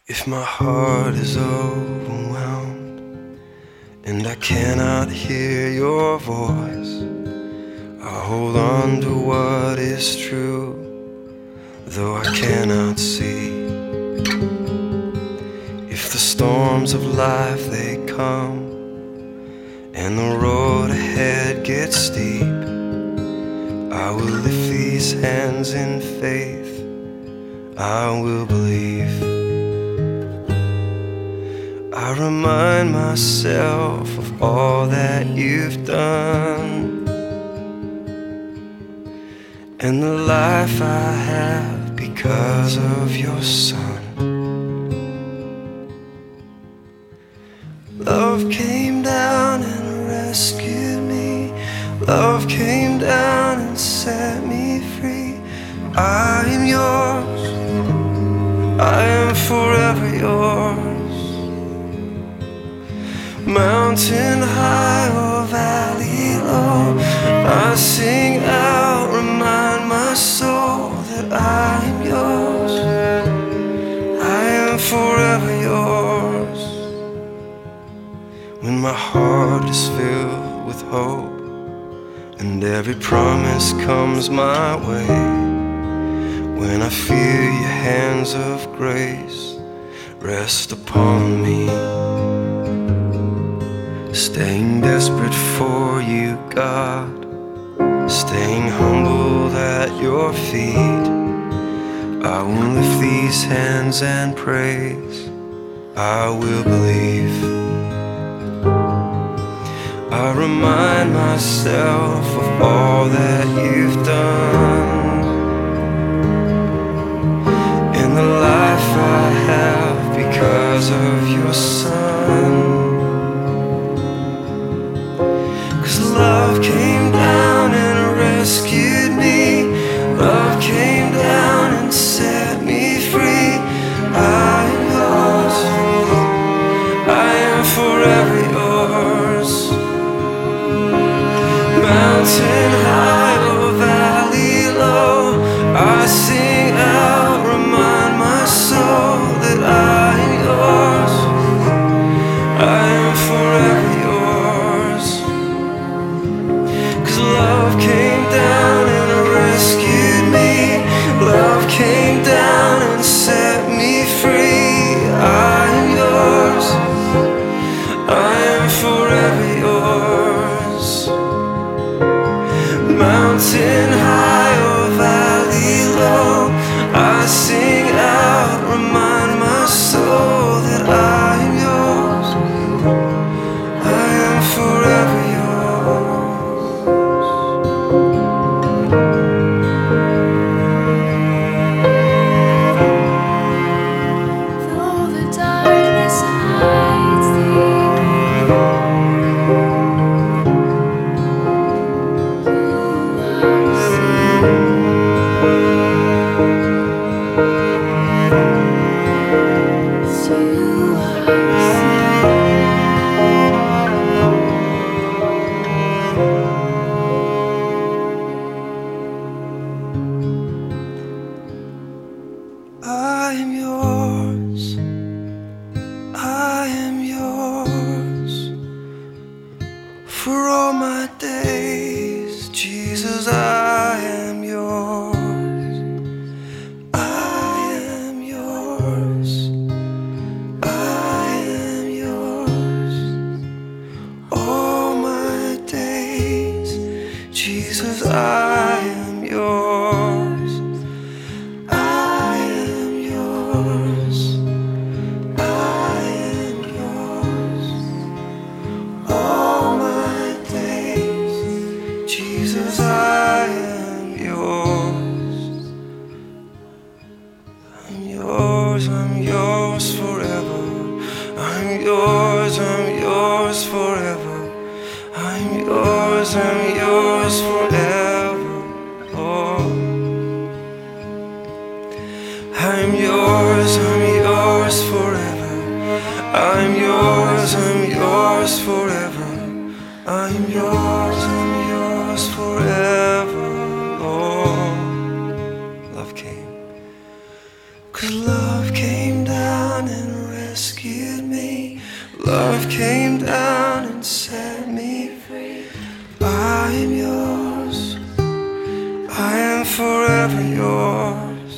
If my heart is overwhelmed and I cannot hear your voice, I hold on to what is true, though I cannot see. If the storms of life they come and the road ahead gets steep, I will lift these hands in faith, I will believe. I remind myself of all that you've done and the life I have because of your Son. Love came down and rescued me. Love came down and set me free. I am yours, I am forever yours. Mountain high or valley low, I sing out, remind my soul that I am yours, I am forever yours. When my heart is filled with hope and every promise comes my way, when I feel your hands of grace rest upon me, staying desperate for you, God, staying humbled at your feet, I will lift these hands and praise, I will believe. I remind myself of all that you've done and the life I have because of your Son. Love came down and rescued me. Love came down and set me free. I am yours, I am forever yours. Mountain high or valley low, I sing out, remind my soul that I am yours, I am forever yours. Love came down and rescued me. Love came down and set me free. I am yours, I am forever yours. Mountain high or valley low, I sing out, remind my soul that I am yours, I am forever yours. I am yours, I am yours, for all my days, Jesus, I am yours, I am yours, I am yours, all my days, Jesus, I am yours. Jesus, I am yours. I'm yours, I'm yours forever. I'm yours forever. I'm yours forever. Oh, I'm yours forever. I'm yours forever. I'm yours forever, Lord. Love came, 'cause love came down and forever yours.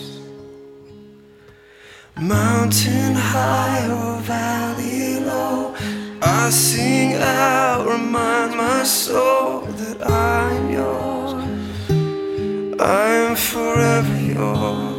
Mountain high or valley low, I sing out, remind my soul that I'm yours. I am forever yours.